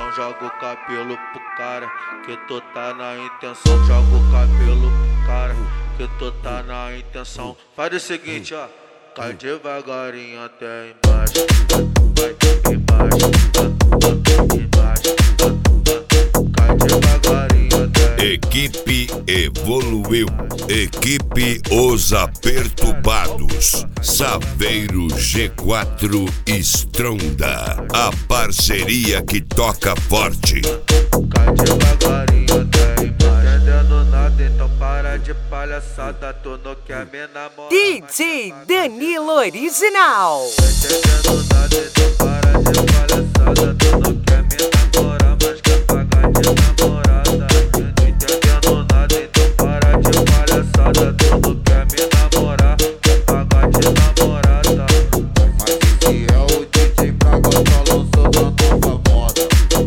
posição, joga o cabelo pro cara, que tu tá na intenção, joga o cabelo pro cara, que tu tá na intenção. Faz o seguinte, ó, cai devagarinho até embaixo, vai embaixo, embaixo, cai devagarinho até. Equipe evoluiu, equipe Os Apertubados, Saveiro G4 Stronda, a parceria que toca forte. Cai devagarinho até embaixo, entendendo nada, então para de palhaçada, tu não quer me namorar. DJ Danilo Original. Entendendo nada, então para de palhaçada, tu não quer me namorar, mas quer pagar de namorada. Entendendo nada, então para de palhaçada, tu não quer me namorar, quer pagar de namorada. Mas esse é o DJ Braga, só lançou da nova moda.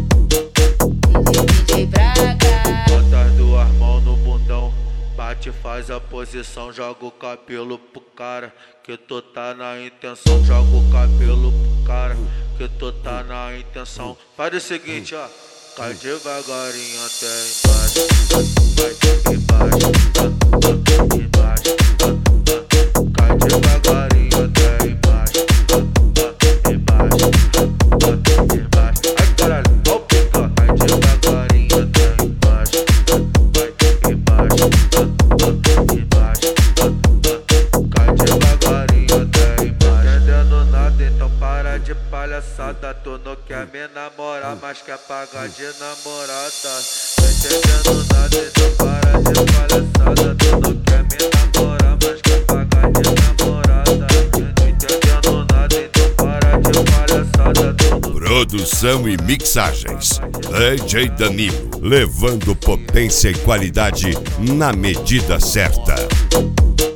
DJ Braga. Bota as duas mãos no bundão, bate, faz a posição, joga o cabelo pro cara, que tu tá na intenção, joga o cabelo pro cara, que tu tá na intenção. Faz o seguinte, ó, cai devagarinho até embaixo, vai embaixo, embaixo, cai devagarinho até embaixo, embaixo, embaixo. Ai caralho, ó o pica, cai devagarinho até embaixo, vai embaixo, embaixo, cai devagarinho até embaixo. Entendendo nada, então para de palhaçada, tu não quer me namorar, mas quer pagar de namorada. Entendendo nada, então para de palhaçada, tu não quer me namorar, mas quer pagar de namorada. Entendendo nada, então para de palhaçada, tu não. Produção e mixagens, DJ Danilo, levando potência e qualidade na medida certa.